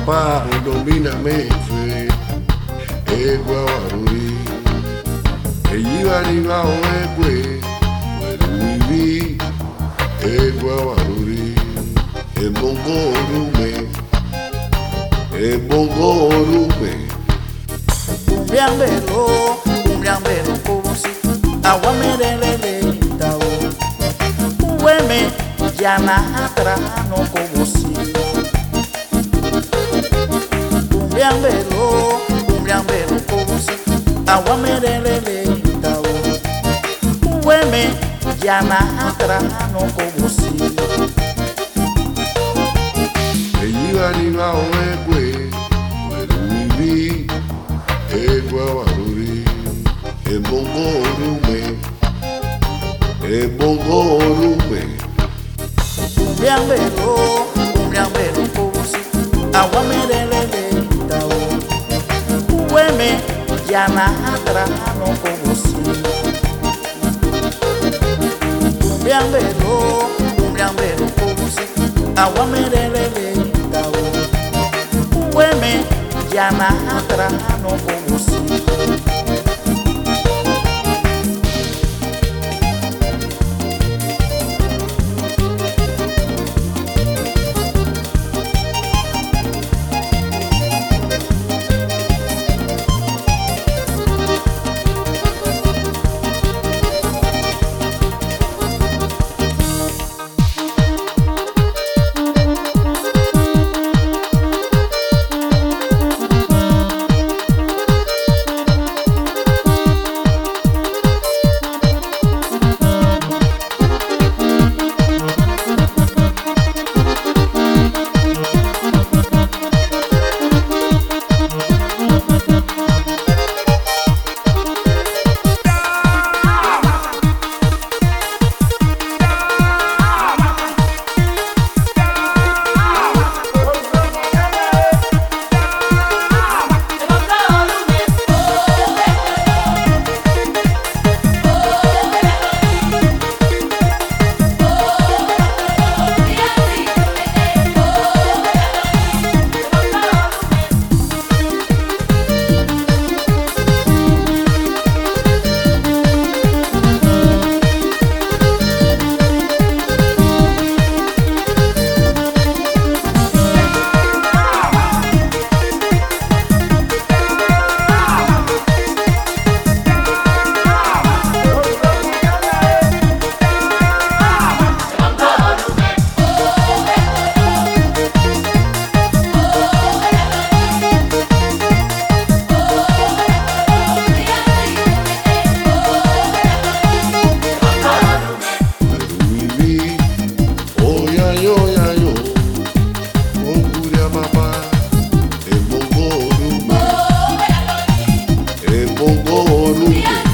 papá, domíname fe, guawaruri, yiva o vivi, guawaruri, bongo rume. Umyambelo kubusi, awamerelele tao. Uweme jana hatra no kubusi. Umyambelo kubusi, awamerelele tao. Uweme jana hatra no kubusi. Yiva o vivi, guawaruri, bongo rume. Umyambelo kubusi, awamerelele tao. Uweme jana hatra no kubusi. Umyambelo kubusi, awamerelele tao. Uweme jana hatra no kubusi. Bongo rume.